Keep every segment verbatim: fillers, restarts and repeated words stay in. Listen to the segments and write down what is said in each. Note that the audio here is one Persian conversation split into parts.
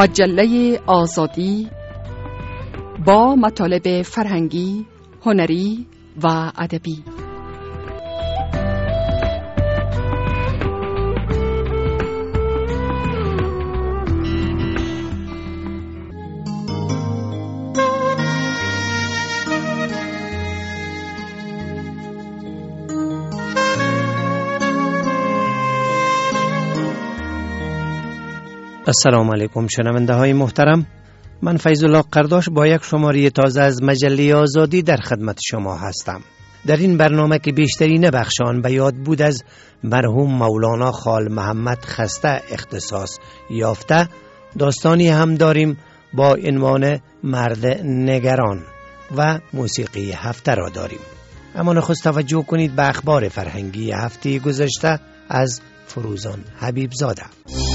مجله آزادی با مطالب فرهنگی، هنری و ادبی. السلام علیکم شنونده های محترم، من فیض الله قرداش با یک شماره تازه از مجله آزادی در خدمت شما هستم. در این برنامه که بیشترین بخش آن به یاد بود از مرحوم مولانا خال محمد خسته اختصاص یافته، داستانی هم داریم با عنوان مرد نگران و موسیقی هفته را داریم. اما نخست توجه کنید به اخبار فرهنگی هفته گذشته از فروزان حبیب زاده.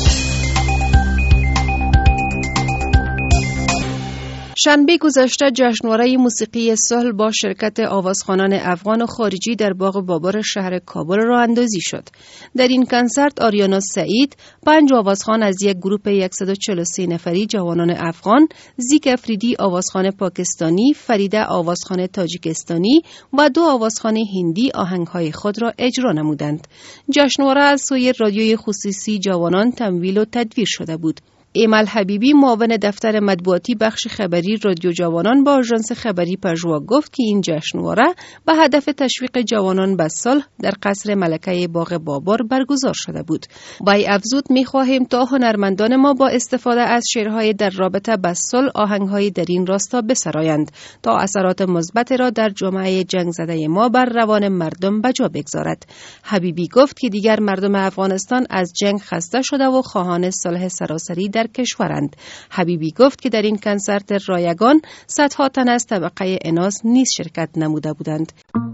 شنبه گذشته جشنواره موسیقی صلح با شرکت آوازخوانان افغان و خارجی در باغ بابر شهر کابل راه اندازی شد. در این کنسرت آریانا سعید، پنج آوازخوان از یک گروپ صد و چهل و سه نفری جوانان افغان، زیک افریدی آوازخوان پاکستانی، فریده آوازخوان تاجیکستانی و دو آوازخوان هندی آهنگهای خود را اجرا نمودند. جشنواره از سوی رادیوی خصوصی جوانان تمویل و تدویر شده بود. ایمل حبیبی، معاون دفتر مطبوعاتی بخش خبری رادیو جوانان با آژانس خبری پژوا گفت که این جشنواره به هدف تشویق جوانان به صلح در قصر ملکه باغ بابر برگزار شده بود. وی افزود می‌خواهیم تا هنرمندان ما با استفاده از شعرهای در رابطه با صلح آهنگ‌های در این راستا بسرایند تا اثرات مثبت را در جامعه جنگ زده ما بر روان مردم بجا بگذارد. حبیبی گفت که دیگر مردم افغانستان از جنگ خسته شده و خواهان صلح سراسری در کشورند. حبیبی گفت که در این کنسرت رایگان صدها تن از طبقه اناس نیز شرکت نموده بودند.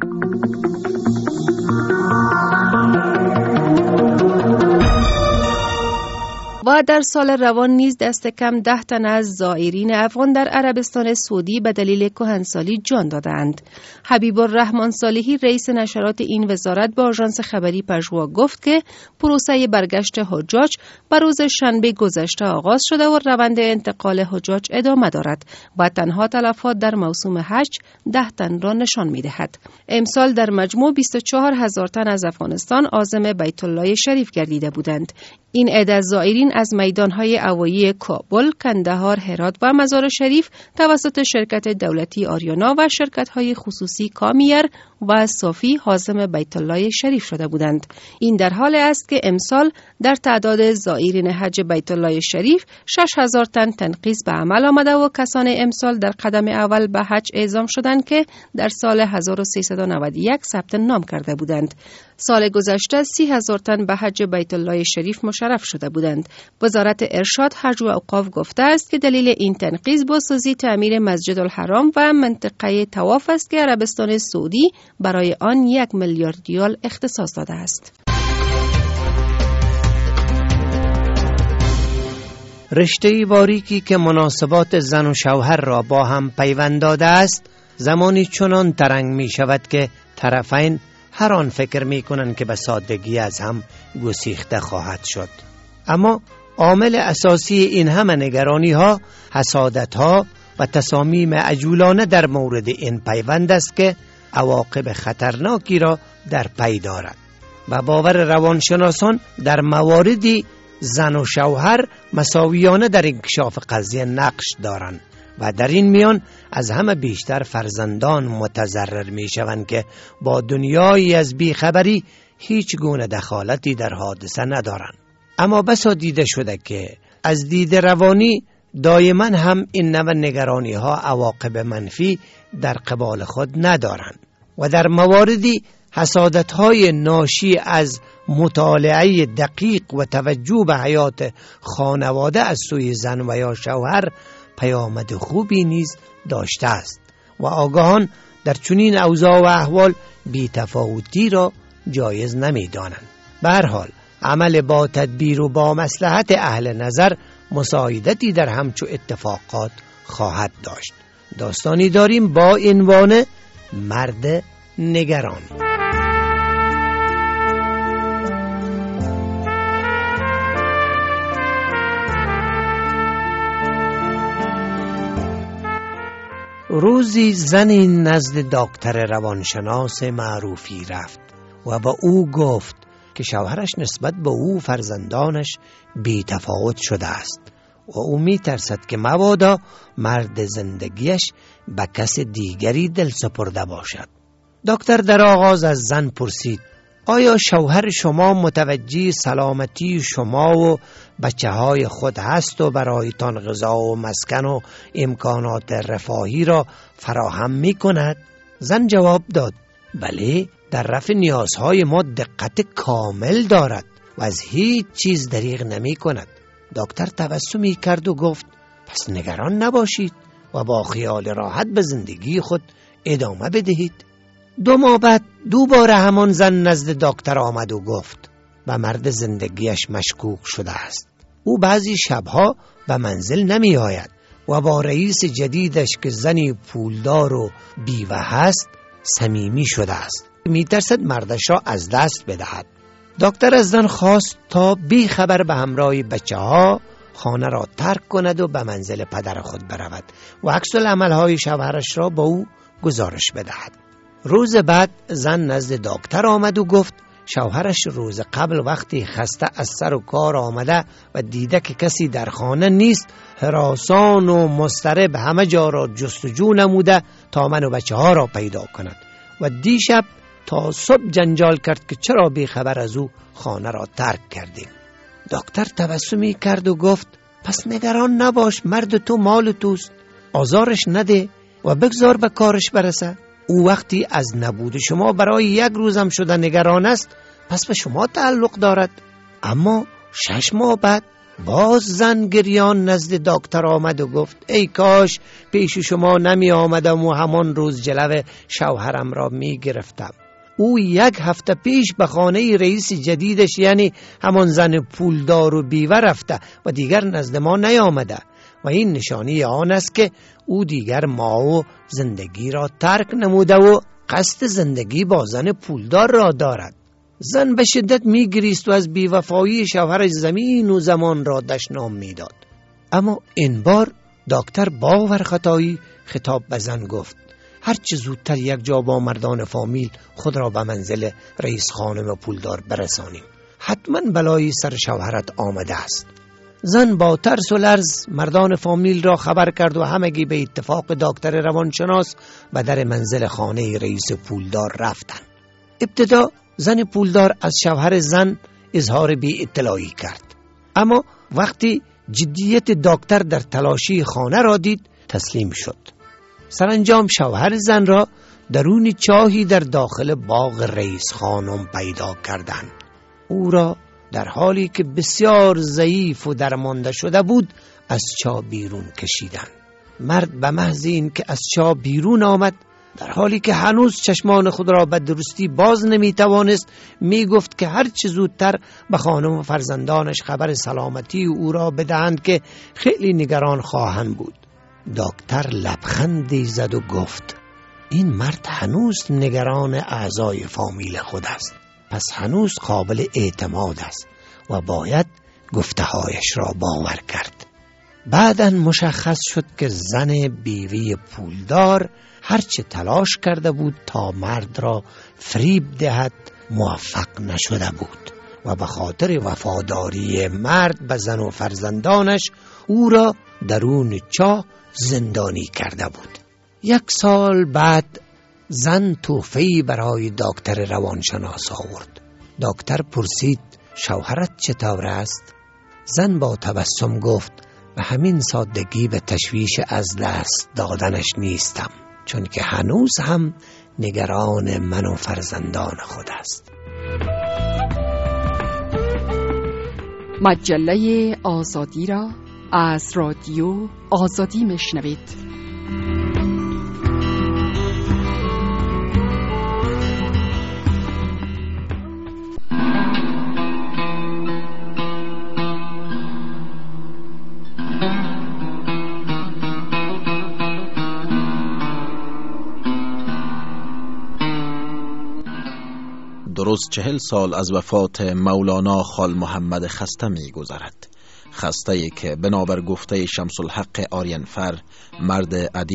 و در سال روان نیز دست کم ده تن از زائرین افغان در عربستان سعودی به دلیل کهنسالی جان دادند. حبیب الرحمن صالحی رئیس نشرات این وزارت با آژانس خبری پژوا گفت که پروسه برگشت حجاج بر روز شنبه گذشته آغاز شده و روند انتقال حجاج ادامه دارد و تنها تلفات در موسم حج ده تن را نشان می‌دهد. امسال در مجموع بیست و چهار هزار تن از افغانستان عازم بیت الله شریف گردیده بودند. این عدد زائرین از میدانهای هوایی کابل، کندهار، هرات و مزار شریف توسط شرکت دولتی آریانا و شرکت‌های خصوصی کامیر و صافی عازم بیت الله شریف شده بودند. این در حال است که امسال در تعداد زائرین حج بیت الله شریف شش هزار تن تنقیص به عمل آمده و کسان امسال در قدم اول به حج اعزام شدند که در سال هزار و سیصد و نود و یک ثبت نام کرده بودند. سال گذشته سی هزار تن به حج بیت الله شریف مشرف شده بودند. وزارت ارشاد، حج و اوقاف گفته است که دلیل این تنقیص بازسازی تعمیر مسجد الحرام و منطقه طواف است که عربستان سعودی برای آن یک میلیارد ریال اختصاص داده است. رشته باریکی که مناسبات زن و شوهر را با هم پیوند داده است، زمانی چنان ترنگ می شود که طرفین هر آن فکر می کنند که به سادگی از هم گسیخته خواهد شد. اما عامل اساسی این همه نگرانی ها، حسادت ها و تصامیم عجولانه در مورد این پیوند است که عواقب خطرناکی را در پی دارد و باور روانشناسان در مواردی زن و شوهر مساویانه در انکشاف قضیه نقش دارند و در این میان از همه بیشتر فرزندان متضرر می شوند که با دنیایی از بیخبری هیچ گونه دخالتی در حادثه ندارند. اما بسا دیده شده که از دید روانی دائما هم این نوع نگرانی ها عواقب منفی در قبال خود ندارند و در مواردی حسادت های ناشی از مطالعه دقیق و توجه به حیات خانواده از سوی زن و یا شوهر پیامد خوبی نیز داشته است و آگاهان در چنین اوضاع و احوال بی تفاوتی را جایز نمی دانند. به هر حال عمل با تدبیر و با مصلحت اهل نظر مساعدتی در همچو اتفاقات خواهد داشت. داستانی داریم با عنوان مرد نگران. روزی زنی نزد دکتر روانشناس معروفی رفت و با او گفت که شوهرش نسبت به او فرزندانش بی تفاوت شده است و او می ترسد که مبادا مرد زندگیش به کس دیگری دل سپرده باشد. دکتر در آغاز از زن پرسید: آیا شوهر شما متوجه سلامتی شما و بچه های خود هست و برایتان غذا و مسکن و امکانات رفاهی را فراهم می کند؟ زن جواب داد: بله، در رفع نیازهای ما دقت کامل دارد و از هیچ چیز دریغ نمی کند. دکتر تبسمی کرد و گفت: پس نگران نباشید و با خیال راحت به زندگی خود ادامه بدهید. دو ماه بعد دوباره همان زن نزد دکتر آمد و گفت: به مرد زندگیش مشکوک شده است. او بعضی شبها به منزل نمی آید و با رئیس جدیدش که زنی پولدار و بیوه هست صمیمی شده است. می ترسد مردش را از دست بدهد. دکتر از زن خواست تا بی خبر به همراه بچه ها خانه را ترک کند و به منزل پدر خود برود و عکس العمل‌های شوهرش را با او گزارش بدهد. روز بعد زن نزد دکتر آمد و گفت شوهرش روز قبل وقتی خسته از سر و کار آمده و دیده که کسی در خانه نیست، هراسان و مضطرب همه جا را جستجو نموده تا من و بچه ها را پیدا کند و دیشب تا صبح جنجال کرد که چرا بی خبر از او خانه را ترک کردیم. دکتر تبسمی کرد و گفت: پس نگران نباش، مرد تو مال توست، آزارش نده و بگذار به کارش برسه. او وقتی از نبود شما برای یک روزم شده نگران است، پس به شما تعلق دارد. اما شش ماه بعد باز زن گریان نزد دکتر آمد و گفت: ای کاش پیش شما نمی آمدم و همان روز جلو شوهرم را می گرفتم. او یک هفته پیش به خانه رئیس جدیدش یعنی همان زن پولدار و بیوه رفته و دیگر نزد ما نیامده و این نشانی آن است که او دیگر ما و زندگی را ترک نموده و قصد زندگی با زن پولدار را دارد. زن به شدت می گریست و از بیوفایی شوهرش زمین و زمان را دشنام می داد. اما این بار دکتر باور خطایی خطاب به زن گفت: هر چه زودتر یک جا با مردان فامیل خود را به منزل رئیس خانم پولدار برسانیم. حتما بلایی سر شوهرت آمده است. زن با ترس و لرز مردان فامیل را خبر کرد و همگی به اتفاق دکتر روانشناس به در منزل خانه رئیس پولدار رفتند. ابتدا زن پولدار از شوهر زن اظهار بی اطلاعی کرد، اما وقتی جدیت دکتر در تلاشی خانه را دید تسلیم شد. سرانجام شوهر زن را درون چاهی در داخل باغ رئیس خانم پیدا کردند. او را در حالی که بسیار ضعیف و درمانده شده بود از چاه بیرون کشیدند. مرد به محض این که از چاه بیرون آمد، در حالی که هنوز چشمان خود را به درستی باز نمی توانست، می گفت که هر چه زودتر به خانم و فرزندانش خبر سلامتی او را بدهند که خیلی نگران خواهند بود. دکتر لبخندی زد و گفت: این مرد هنوز نگران اعضای فامیل خود است، پس هنوز قابل اعتماد است و باید گفته‌هایش را باور کرد. بعداً مشخص شد که زن بیوی پولدار هرچه تلاش کرده بود تا مرد را فریب دهد موفق نشده بود و به خاطر وفاداری مرد به زن و فرزندانش او را درون چاه زندانی کرده بود. یک سال بعد زن تحفه‌ای برای دکتر روانشناس آورد. دکتر پرسید: شوهرت چطور است؟ زن با تبسم گفت: به همین سادگی به تشویش از دست دادنش نیستم، چون که هنوز هم نگران من و فرزندان خود است. مجله آزادی را از رادیو آزادی میشنوید. درست چهل سال از وفات مولانا خال محمد خسته می گذرد. خسته‌ای که بنابر گفته شمس الحق آرینفر، مرد ادیب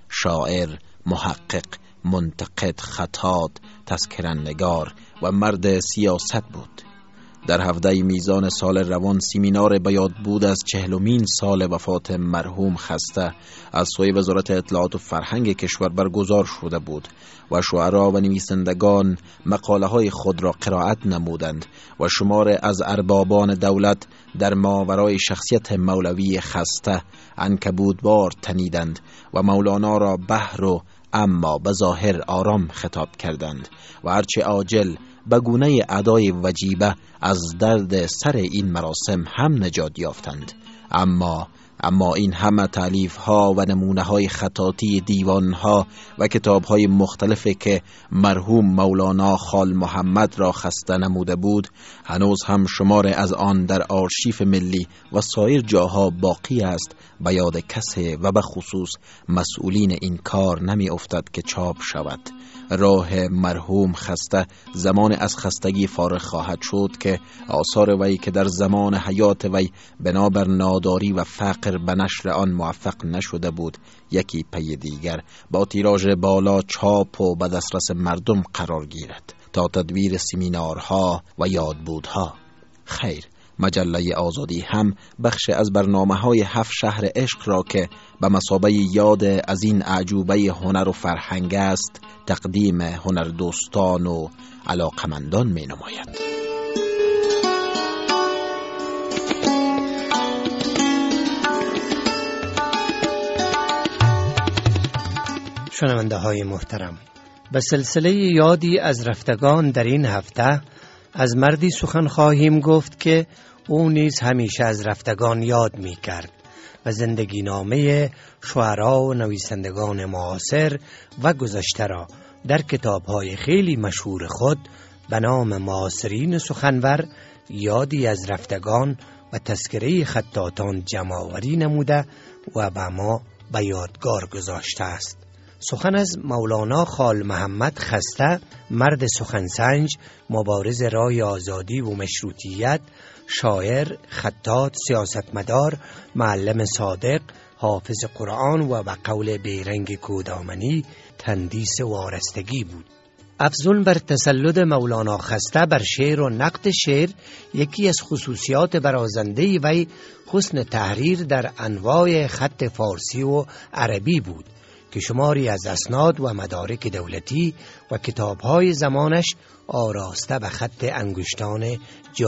شاعر، محقق، منتقد، خطاط، تذکره‌نگار و مرد سیاست بود. در هفده میزان سال روان سیمینار بیاد بود از چهلمین سال وفات مرحوم خسته از سوی وزارت اطلاعات و فرهنگ کشور برگزار شده بود و شعرا و نویسندگان مقاله های خود را قرائت نمودند و شمار از اربابان دولت در ماورای شخصیت مولوی خسته عنکبوت‌وار تنیدند و مولانا را بحر و اما به ظاهر آرام خطاب کردند و هرچه عاجل به گونه ادای وجیبه از درد سر این مراسم هم نجات یافتند. اما اما این همه تالیف ها و نمونه های خطاطی دیوان ها و کتاب های مختلفی که مرحوم مولانا خال محمد را خسته نموده بود هنوز هم شمار از آن در آرشیف ملی و سایر جاها باقی است به یاد کسی و به خصوص مسئولین این کار نمی افتد که چاپ شود. راه مرحوم خسته زمان از خستگی فارغ خواهد شد که آثار وی که در زمان حیات وی بنابر ناداری و فقر به نشر آن موفق نشده بود یکی پی دیگر با تیراژ بالا چاپ و به دسترس مردم قرار گیرد تا تدویر سمینارها و یادبودها. خیر، مجله آزادی هم بخش از برنامه‌های هفت شهر عشق را که به مثابه یاد از این اعجوبه هنر و فرهنگ است تقدیم هنردوستان و علاقمندان می نماید. شنونده های محترم، به سلسله یادی از رفتگان در این هفته از مردی سخن خواهیم گفت که او نیز همیشه از رفتگان یاد می کرد و زندگی نامه شعرا و نویسندگان معاصر و گذشته را در کتاب‌های خیلی مشهور خود به نام معاصرین سخنور یادی از رفتگان و تذکره خطاطان جمع‌آوری نموده و به ما به یادگار گذاشته است. سخن از مولانا خال محمد خسته، مرد سخنسنج، مبارز رای آزادی و مشروطیت، شاعر، خطاط، سیاستمدار، معلم صادق، حافظ قرآن و به قول بیرنگ کودامنی تندیس وارستگی بود. افزون بر تسلط مولانا خسته بر شعر و نقد شعر، یکی از خصوصیات برازنده وی حسن تحریر در انواع خط فارسی و عربی بود که شماری از اسناد و مدارک دولتی و کتاب‌های زمانش آراسته به خط انگشتان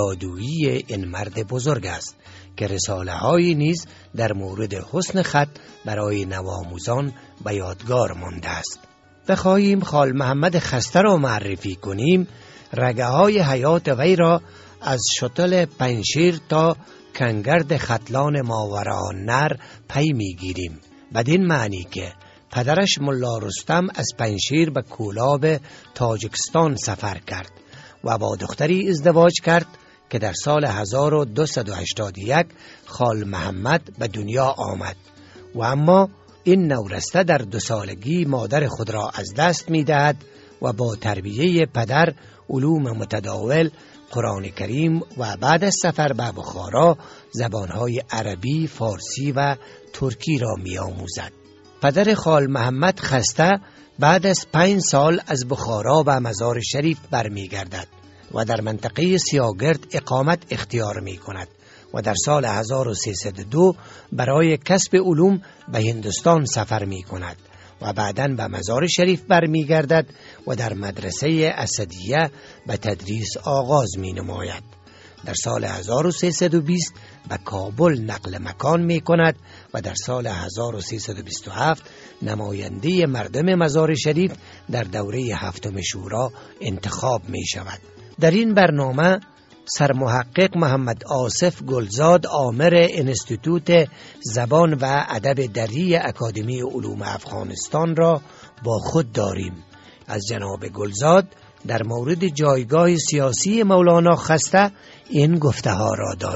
جادویی این مرد بزرگ است که رساله‌های نیز در مورد حسن خط برای نوآموزان به یادگار مانده است. بخواهیم خال محمد خسته را معرفی کنیم، رگه‌های حیات وی را از شتل پنشیر تا کنگرد خطلان ماوراءالنهر پی می‌گیریم، بدین معنی که پدرش ملا رستم از پنشیر به کولاب تاجیکستان سفر کرد و با دختری ازدواج کرد که در سال هزار و دویست و هشتاد و یک خال محمد به دنیا آمد و اما این نورسته در دو سالگی مادر خود را از دست می دهد و با تربیه پدر علوم متداول، قرآن کریم و بعد از سفر به بخارا زبانهای عربی، فارسی و ترکی را می آموزد. پدر خال محمد خسته بعد از پنج سال از بخارا به مزار شریف برمی گردد و در منطقه سیاگرد اقامت اختیار می کند و در سال هزار و سیصد و دو برای کسب علوم به هندوستان سفر می کند و بعداً به مزار شریف برمی گردد و در مدرسه اسدیه به تدریس آغاز می نماید. در سال هزار و سیصد و بیست به کابل نقل مکان می کند و در سال هزار و سیصد و بیست و هفت نماینده مردم مزار شریف در دوره هفتم شورا انتخاب می شود. در این برنامه سرمحقق محمد آصف گلزاد، آمر انستیتوت زبان و ادب دری اکادمی علوم افغانستان را با خود داریم. از جناب گلزاد در مورد جایگاه سیاسی مولانا خسته این گفته ها را داریم.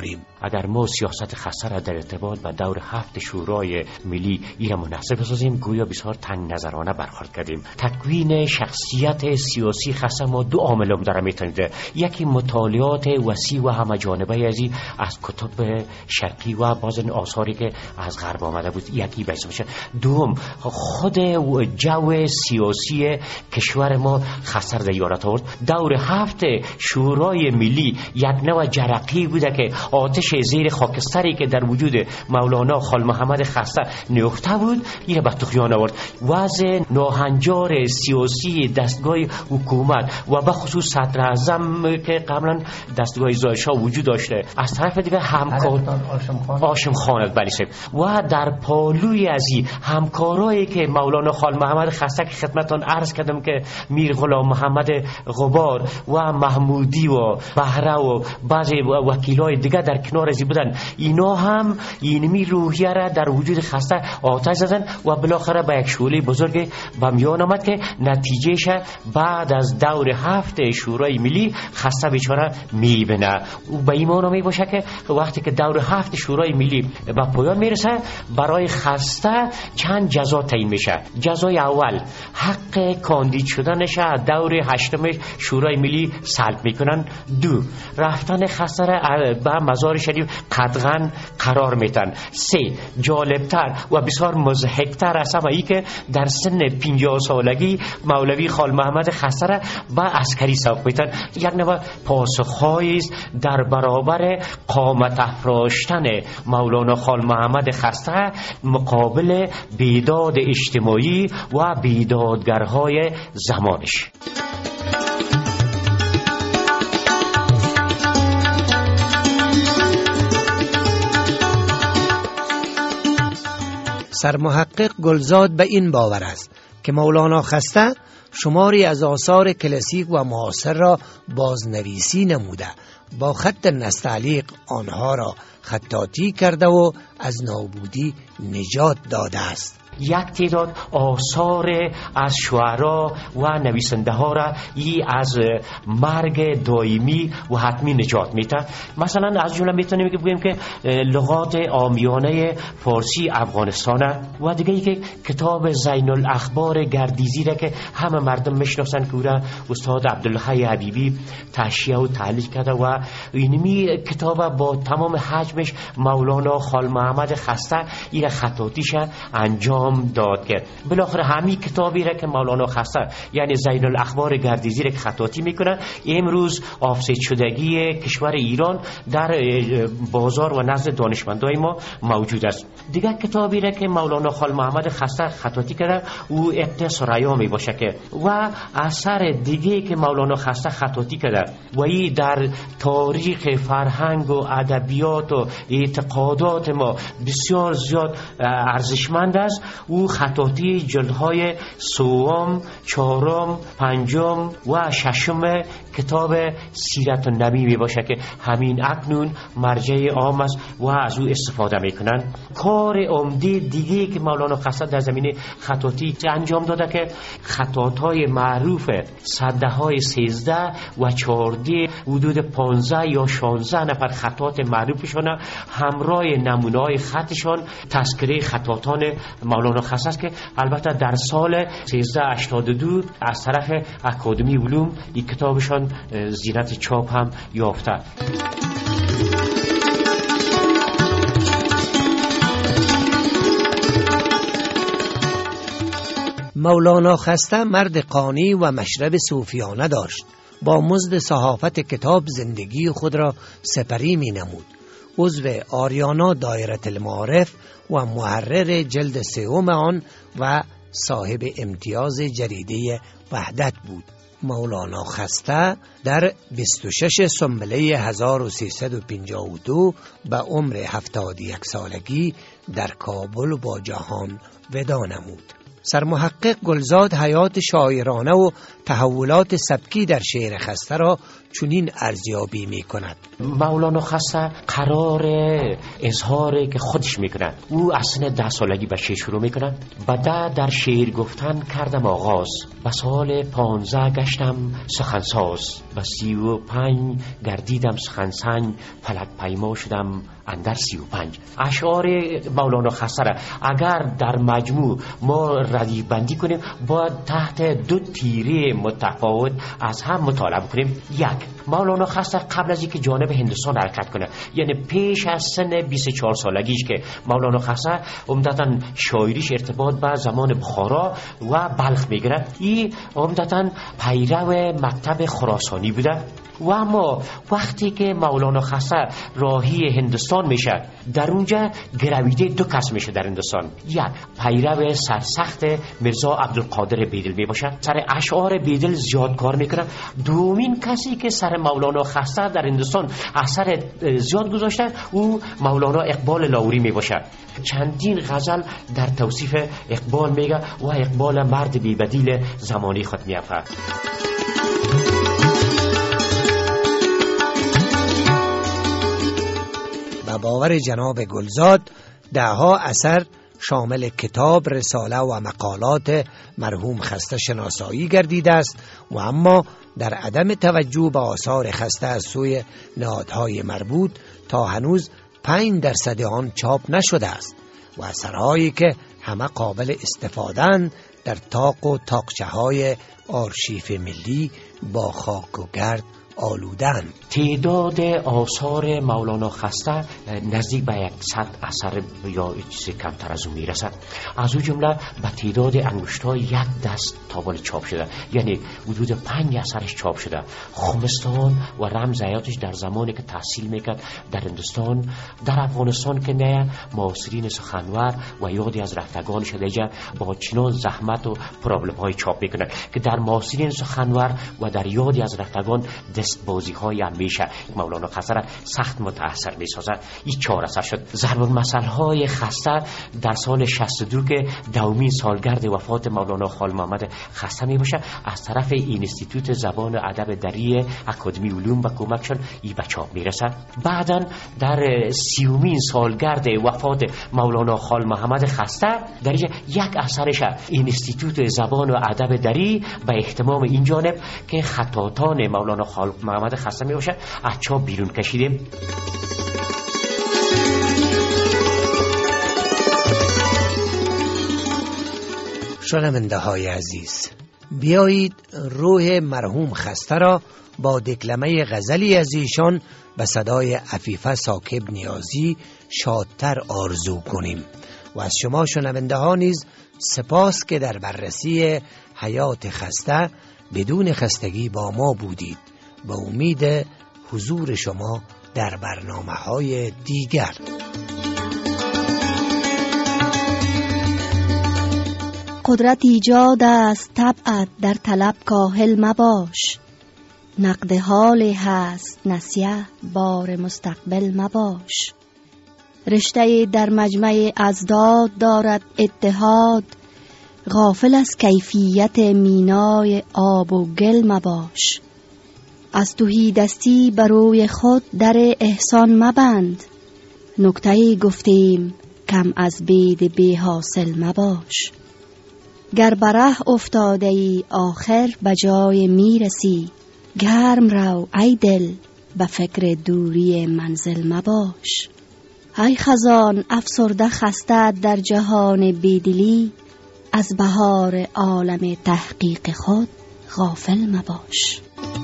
اگر ما سیاست خسته را در ارتباط با دور هفت شورای ملی این مناسب بسازیم، گویا بسیار تنگ نظرانه برخورد کردیم. تکوین شخصیت سیاسی خسته ما دو عامل هم داره میتونید. یکی مطالعات وسیع و همه جانبه ازی از کتب شرقی و باز آثاری که از غرب آمده بود یکی بحث میشه. دوم خود جو سیاسی کشور ما خسته در یارت آورد. دور هفت شورای ملی یک نوع جرقی بوده که آتش زیر خاکستری که در وجود مولانا خال محمد خسته نهفته بود این به طغیان آورد. وضع ناهنجار سیاسی دستگاه حکومت و به خصوص صدر اعظم که قبلا دستگاه زایشا وجود داشته، از طرف دیگه همکار هاشم خان بلیسه و در پالوی از این همکارایی که مولانا خال محمد خسته که خدمتان عرض کردم که میر غلام محمد غبار و محمودی و بهره و بعضی وکیلای دیگه در کنار ازی بودن، اینا هم اینمی روحیه را در وجود خسته آتش زدن و بالاخره به یک شعله بزرگ به میان آمد که نتیجهش بعد از دور هفت شورای ملی خسته بیچاره میبینه. او به ایمان می باشه که وقتی که دور هفت شورای ملی به پایان میرسه برای خسته چند جزا تعیین میشه. جزای اول حق کاندید شدنش دور هشتم شورای ملی سلب میکنن. دو رفتن خسته را به مزار شریف قطعا قرار میتن. سه جالبتر و بسیار مضحکتر از همه ای که در سن پنجاه سالگی مولوی خال محمد خسته را به عسکری سوق میتن. یک نوع پاسخهایی در برابر قامت افراشتن مولانا خال محمد خسته مقابل بیداد اجتماعی و بیدادگرهای زمانش. سرمحقق گلزاد به این باور است که مولانا خسته شماری از آثار کلاسیک و معاصر را بازنویسی نموده، با خط نستعلیق آنها را خطاطی کرده و از نابودی نجات داده است. یک تعداد آثار از شعرا و نویسنده ها را ای از مرگ دائمی و حتمی نجات میده. مثلا از جمله میتونیم بگیم که لغات عامیانه فارسی افغانستان و دیگه ای که کتاب زین الاخبار گردیزی را که همه مردم میشناسن که او استاد عبدالحی حبیبی تحشیه و تعلیق کرده و اینمی کتاب با تمام حجمش مولانا خال محمد خسته این خطاطیش انجام داد که بالاخره همین کتابی را که مولانا خسته یعنی زین الاخبار گردیزی را که خطاطی میکنه امروز آفسید شدگی کشور ایران در بازار و نزد دانشمندای ما موجود است. دیگه کتابی را که مولانا خال محمد خسته خطاطی کرده او اقتص ریا می باشه که و اثر دیگه که مولانا خسته خطاطی کرده و این در تاریخ فرهنگ و ادبیات و اعتقادات ما بسیار زیاد ارزشمند است. او خطاطی جلدهای سوم، چهارم، پنجم و ششم کتاب سیرت النبی می باشه که همین اکنون مرجع عام است و از او استفاده میکنن. کار عمده دیگه که مولانا خسته در زمینه خطاطی انجام داده که خطاطهای معروف سده های سیزده و چهارده حدود پانزده یا شانزده نفر خطاط معروفشان همراه نمونه های خطشان تذکره خطاطان مولانا خسته است که البته در سال سیزده هشتاد و دو از طرف اکادمی علوم این کتابشان زینت چاپ هم یافته. مولانا خسته مرد قانی و مشرب صوفیانه داشت. با مزد صحافت کتاب زندگی خود را سپری می نمود. عضو آریانا دایره المعارف و محرر جلد سوم آن و صاحب امتیاز جریده وحدت بود. مولانا خسته در بیست و شش سنبله هزار و سیصد و پنجاه و دو به عمر هفتاد و یک سالگی در کابل با جهان ودا نمود. سرمحقق گلزاد حیات شاعرانه و تحولات سبکی در شعر خسته را چنین ارزیابی می کند. مولانا خسته قرار اظهاره که خودش میکند. او اصلا ده سالگی به شعر شروع میکند. بعد در شعر گفتن کردم آغاز، به سال پانزده گشتم سخنساز، به سی و پنج گردیدم سخنسنج، فلک پیما شدم اندر سی و پنج. اشعار مولانا خسته را اگر در مجموع ما ردیف بندی کنیم باید تحت دو تیره متفاوت از هم مطالعه کنیم. یک، مولانا خسته قبل از اینکه جانب هندوستان حرکت کنه، یعنی پیش از سن بیست و چهار سالگیش که مولانا خسته عمدتاً شاعریش ارتباط به زمان بخارا و بلخ میگیره، این عمدتاً پیرو مکتب خراسانی بوده. و اما وقتی که مولانا خسته راهی هندوستان میشه، در اونجا گرویده دو کس میشه در هندوستان. یک، پیرو سرسخت مرزا عبدالقادر بیدل میباشه، سر اشعار بیدل زیاد کار میکنه. دومین کسی که سر مولانا خسته در هندوستان اثر زیاد گذاشته او مولانا اقبال لاهوری میباشه. چندین غزل در توصیف اقبال میگه و اقبال مرد بی‌بدیل زمانی خود میافه. به باور جناب گلزاد دهها اثر شامل کتاب، رساله و مقالات مرحوم خسته شناسایی گردیده است و اما در عدم توجه به آثار خسته از سوی نهادهای مربوط تا هنوز پنج درصد آن چاپ نشده است و اثرهایی که همه قابل استفاده‌اند در طاق و طاقچه های آرشیف ملی با خاک و گرد آلودن. تعداد آثار مولانا خسته نزدیک به صد اثر یا چیزی کمتر از اون میرسد. از اون جمله به تعداد انگشت‌های یک دست تابل چاپ شده، یعنی حدود پنج اثرش چاپ شده. خمستان و رمز حیاتش در زمانی که تحصیل میکرد در هندوستان، در افغانستان که نه، معاصرین سخنور و یادی از رفتگان شده جا با چنان زحمت و پرابلم های چاپ میکنند که در معاصرین سخنور و در یادی از رفتگان دستبازی های هم میشه. مولانا خسته را سخت متاثر میسازد. این چهار اثر شد. ضرب المثل های خسته در سال شصت و دو که دومین سالگرد وفات مولانا خال محمد خسته میباشه، از طرف اینستیتوت زبان و ادب دری اکادمی علوم و کمکشون این به چاپ میرسه. بعداً در سیومین سالگرد وفات مولانا خال محمد خسته در یک اثرش اینستیتوت زبان و ادب دری به اهتمام این جانب که خطاطان مولانا خال محمد خسته می باشه از چاپ بیرون کشیدیم. شنونده های عزیز، بیایید روح مرحوم خسته را با دکلمه غزلی از ایشان به صدای عفیفه ساکب نیازی شادتر آرزو کنیم و از شما شنونده ها نیز سپاس که در بررسی حیات خسته بدون خستگی با ما بودید. با امید حضور شما در برنامه‌های دیگر. قدرت ایجاد است طبعت در طلب کاهل مباش، نقد حال هست نسیه بار مستقبل مباش. رشته در مجمع ازداد دارد اتحاد، غافل از کیفیت مینای آب و گل مباش. از توهی دستی بروی خود در احسان مبند، نکته گفتیم کم از بید بی حاصل مباش. گر بره افتاده ای آخر به جای میرسی، گرم رو ای دل به فکر دوری منزل مباش. ای خزان افسرده خسته در جهان بیدلی، از بهار عالم تحقیق خود غافل مباش.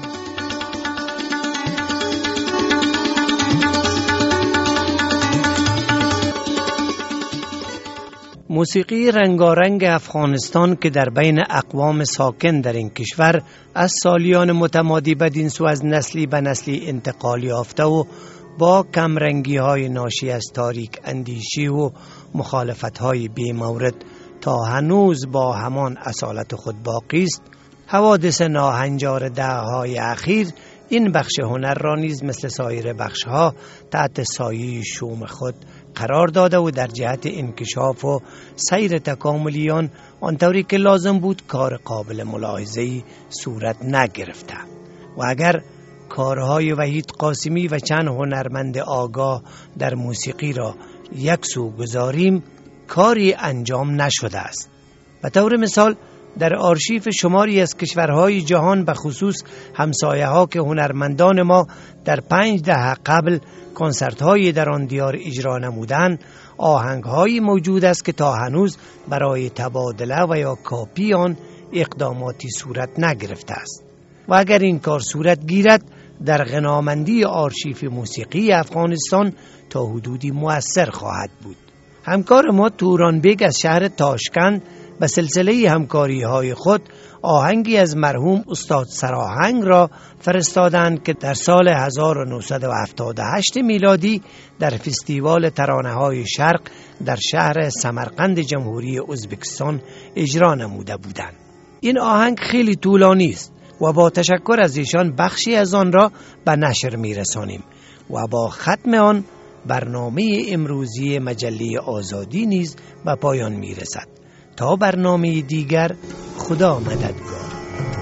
موسیقی رنگارنگ افغانستان که در بین اقوام ساکن در این کشور از سالیان متمادی بدین سو از نسلی به نسلی انتقال یافته و با کمرنگی های ناشی از تاریک اندیشی و مخالفت های بی مورد تا هنوز با همان اصالت خود باقی است، حوادث ناهنجار دهه‌های اخیر این بخش هنر را نیز مثل سایر بخش‌ها تحت سایه شوم خود قرار داده و در جهت انکشاف و سیر تکاملیان آنطوری که لازم بود کار قابل ملاحظه‌ای صورت نگرفته و اگر کارهای وحید قاسمی و چند هنرمند آگاه در موسیقی را یک سو گذاریم کاری انجام نشده است. به طور مثال در آرشیف شماری از کشورهای جهان به خصوص همسایه ها که هنرمندان ما در پنج دهه قبل کنسرت های در آن دیار اجرا نمودند آهنگ هایی موجود است که تا هنوز برای تبادله و یا کاپی آن اقداماتی صورت نگرفته است و اگر این کار صورت گیرد در غنامندی آرشیف موسیقی افغانستان تا حدودی مؤثر خواهد بود. همکار ما تورانبگ از شهر تاشکند به سلسله همکاری های خود آهنگی از مرحوم استاد سراهنگ را فرستادند که در سال هزار و نهصد و هفتاد و هشت میلادی در فستیوال ترانه های شرق در شهر سمرقند جمهوری ازبکستان اجرا نموده بودند. این آهنگ خیلی طولانی است و با تشکر از ایشان بخشی از آن را به نشر میرسانیم و با ختم آن برنامه امروزی مجله آزادی نیز به پایان میرسد. تا برنامه دیگر، خدا مددگار.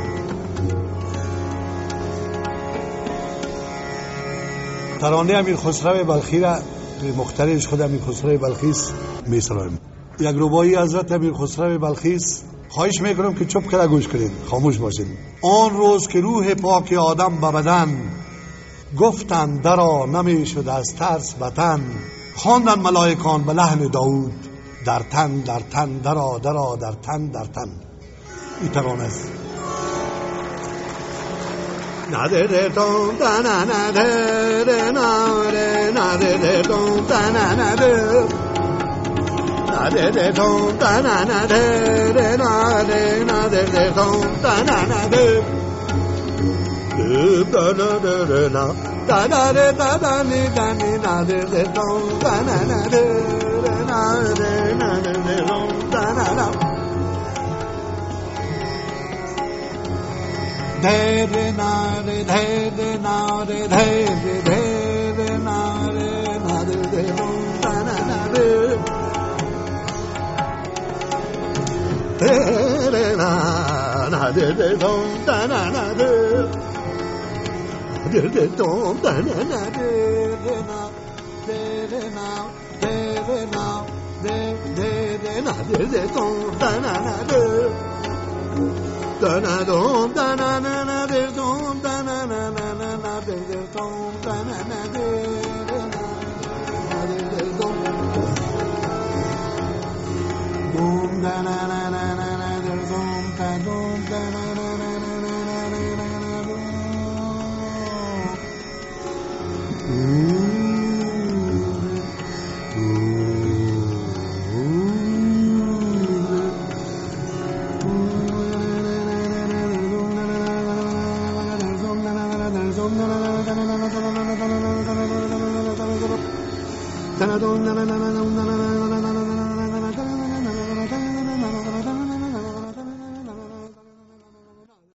ترانه امیر خسرو بلخی را به مخترعش خود امیر خسرو بلخی است می‌سرایم. یک رباعی حضرت امیر خسرو بلخی است. خواهش میکنم که چوب کرده گوش کنید، خاموش باشید. آن روز که روح پاک آدم به بدن گفتند درا نمیشد از ترس وطن، خواندند ملائکان به لحن داوود در تن در تن درا درا در تن در تن. این ترانه است. نده ده دون دنا نده ده نده نده ده دون دنا نده نده ده دون دنا نده ده نده نده ده دون دنا نده da da da da da da da da da ni da ni na de de dong da na na de na de na de de dong da na na de de na de de de na de de de de de na de na de de dong da na na de de de na na de de dong da na na de de de dom da na na de de na de de na de de na de de de na de de dom da na na de da na dom da na na na de dom da na na na na na de de dom da na na de de na na de de dom dom da na na na na na de dom da dom da na na na na na na